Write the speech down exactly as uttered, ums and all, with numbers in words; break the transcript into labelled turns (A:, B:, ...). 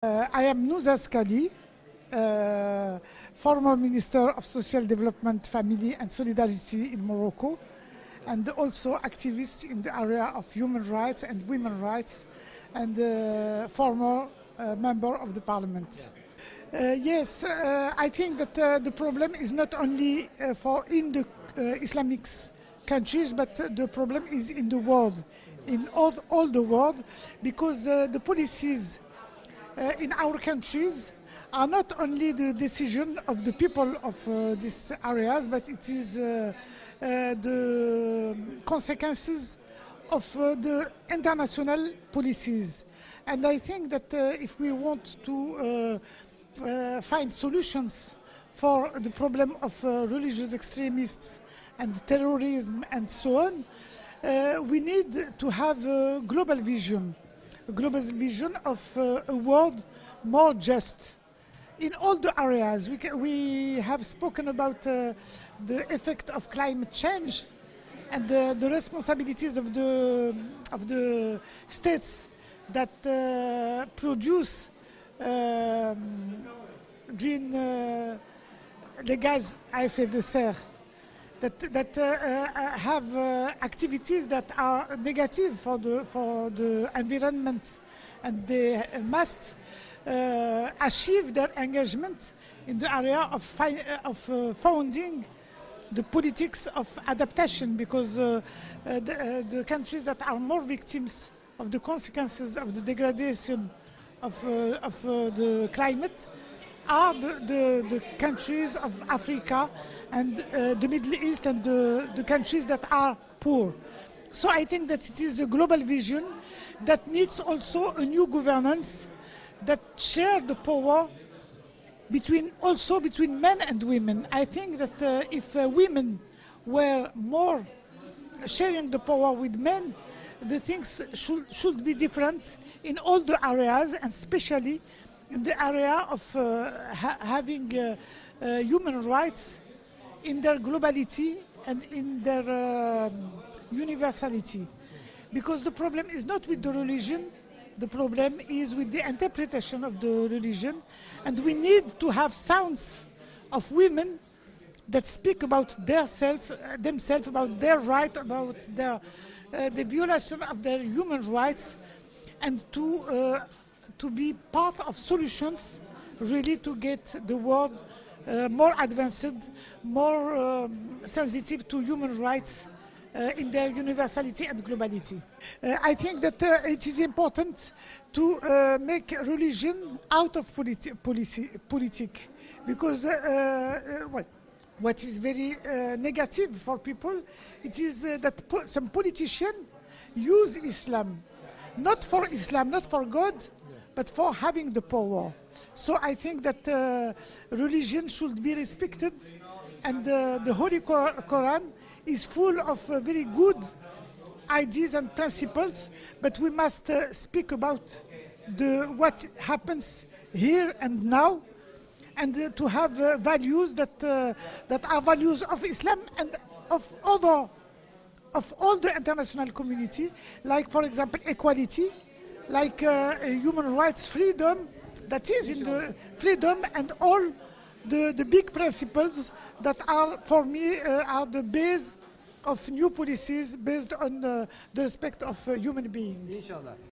A: Uh, I am Nouza Skali, uh, former Minister of Social Development, Family and Solidarity in Morocco, and also activist in the area of human rights and women's rights, and uh, former uh, member of the parliament. Uh, yes, uh, I think that uh, the problem is not only uh, for in the uh, Islamic countries, but uh, the problem is in the world, in all, all the world, because uh, the policies uh, in our countries are not only the decision of the people of uh, these areas, but it is uh, uh, the consequences of uh, the international policies. And I think that uh, if we want to uh, Uh, find solutions for the problem of uh, religious extremists and terrorism and so on, uh, we need to have a global vision, a global vision of uh, a world more just in all the areas. We, ca we have spoken about uh, the effect of climate change and the, the responsibilities of the, of the states that uh, produce Uh, green, uh, the gaz à effet de serre, that, that uh, uh, have uh, activities that are negative for the, for the environment, and they must uh, achieve their engagement in the area of, fi of uh, founding the politics of adaptation, because uh, uh, the, uh, the countries that are more victims of the consequences of the degradation of, uh, of uh, the climate are the, the, the countries of Africa and uh, the Middle East, and the, the countries that are poor. So I think that it is a global vision that needs also a new governance that share the power between, also between men and women. I think that uh, if uh, women were more sharing the power with men, the things should, should be different in all the areas, and especially in the area of uh, ha having uh, uh, human rights in their globality and in their uh, universality. Because the problem is not with the religion, the problem is with the interpretation of the religion, and we need to have sounds of women that speak about their self, uh, themselves, about their right, about their Uh, the violation of their human rights, and to uh, to be part of solutions, really, to get the world uh, more advanced, more um, sensitive to human rights uh, in their universality and globality. Uh, I think that uh, it is important to uh, make religion out of politi policy, politic, because uh, uh, well, what is very uh, negative for people, it is uh, that po some politicians use Islam, not for Islam, not for God, but for having the power. So I think that uh, religion should be respected, and uh, the Holy Quran is full of uh, very good ideas and principles, but we must uh, speak about the, what happens here and now, and uh, to have uh, values that uh, that are values of Islam and of other, of all the international community, like, for example, equality, like uh, human rights, freedom, that is in the freedom, and all the, the big principles that are, for me, uh, are the base of new policies based on uh, the respect of uh, human beings.